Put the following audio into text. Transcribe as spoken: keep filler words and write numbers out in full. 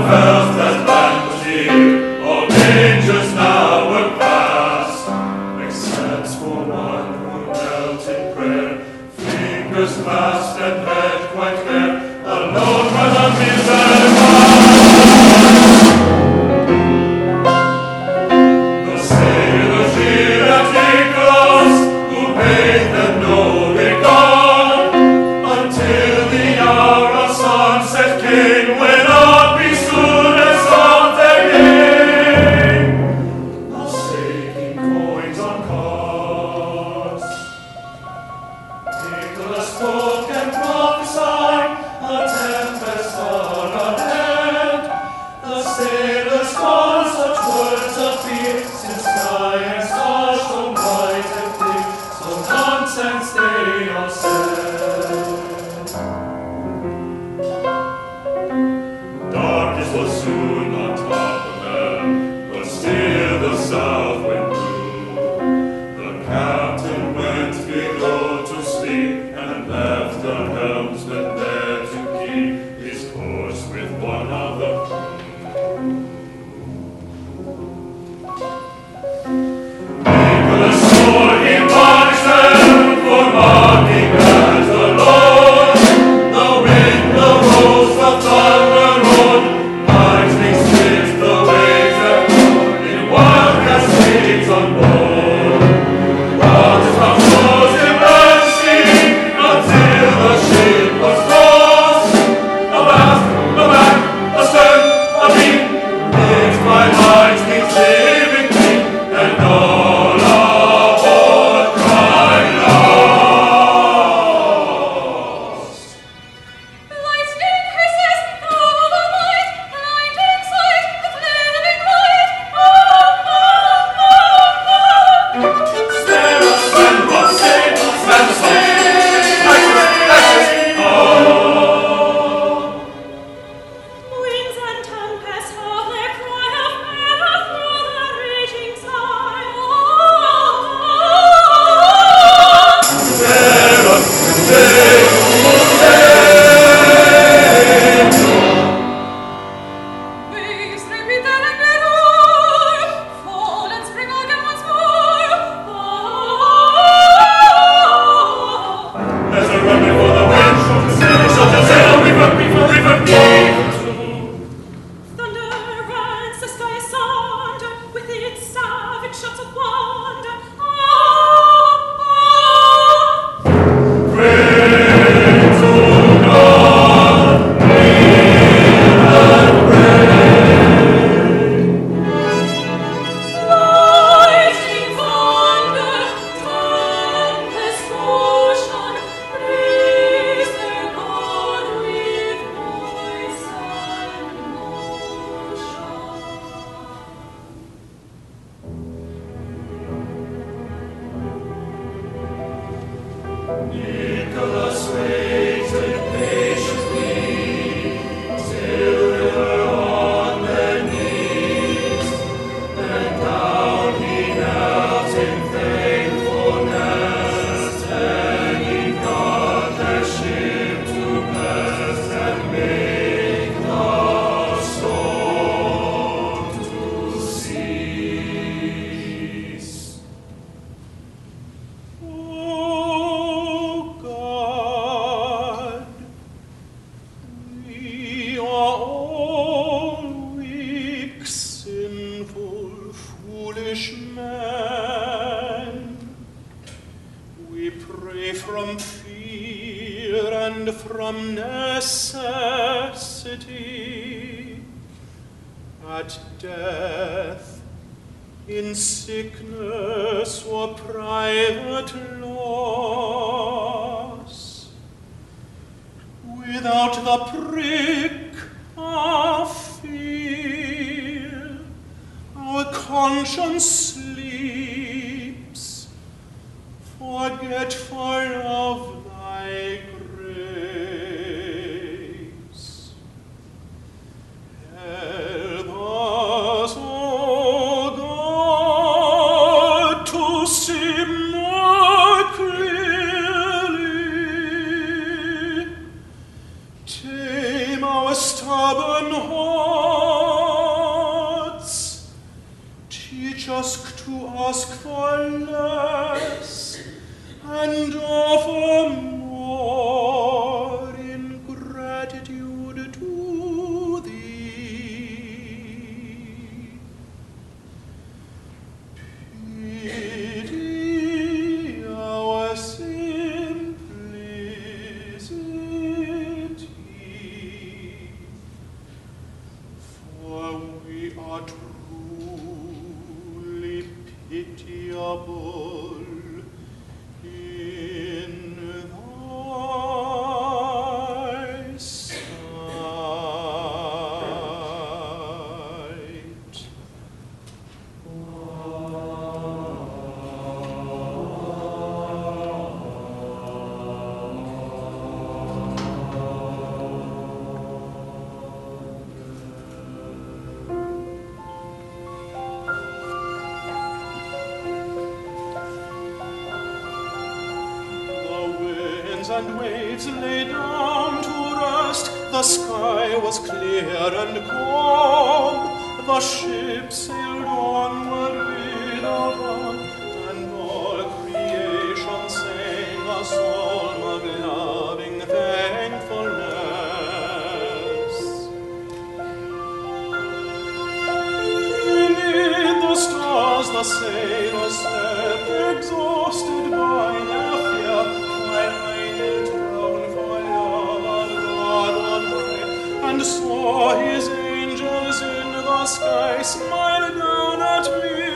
Stubborn heart. ask for less and offer more in gratitude to thee. Pity our simplicity, for we are truly pitiable in thy sight. And waves lay down to rest, the sky was clear and calm, the ship sailed onward without harm, and all creation sang a psalm of loving thankfulness. Beneath the stars the sailors slept, exhausted by their fear, while I knelt down for love of God on high, and saw his angels in the sky smile down at me.